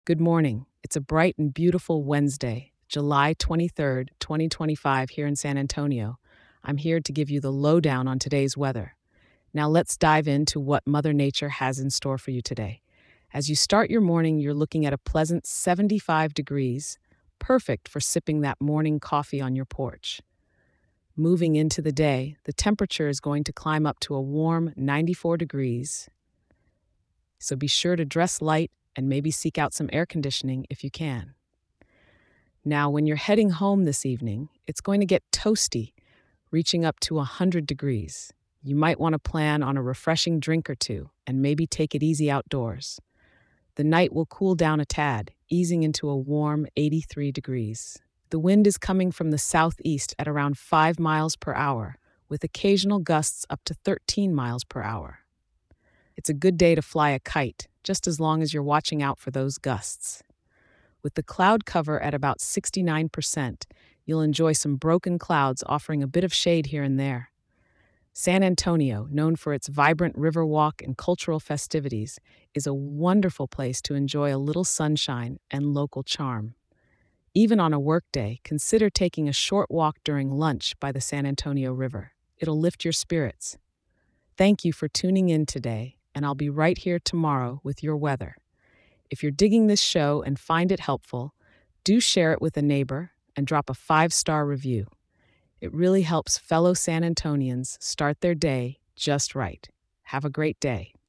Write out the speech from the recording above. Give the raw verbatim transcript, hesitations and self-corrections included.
Good morning. It's a bright and beautiful Wednesday, July twenty-third, twenty twenty-five, here in San Antonio. I'm here to give you the lowdown on today's weather. Now, let's dive into what Mother Nature has in store for you today. As you start your morning, you're looking at a pleasant seventy-five degrees, perfect for sipping that morning coffee on your porch. Moving into the day, the temperature is going to climb up to a warm ninety-four degrees, so be sure to dress light and maybe seek out some air conditioning if you can. Now, when you're heading home this evening, it's going to get toasty, reaching up to one hundred degrees. You might want to plan on a refreshing drink or two and maybe take it easy outdoors. The night will cool down a tad, easing into a warm eighty-three degrees. The wind is coming from the southeast at around five miles per hour, with occasional gusts up to thirteen miles per hour. It's a good day to fly a kite, just as long as you're watching out for those gusts. With the cloud cover at about sixty-nine percent, you'll enjoy some broken clouds offering a bit of shade here and there. San Antonio, known for its vibrant river walk and cultural festivities, is a wonderful place to enjoy a little sunshine and local charm. Even on a workday, consider taking a short walk during lunch by the San Antonio River. It'll lift your spirits. Thank you for tuning in today, and I'll be right here tomorrow with your weather. If you're digging this show and find it helpful, do share it with a neighbor and drop a five-star review. It really helps fellow San Antonians start their day just right. Have a great day.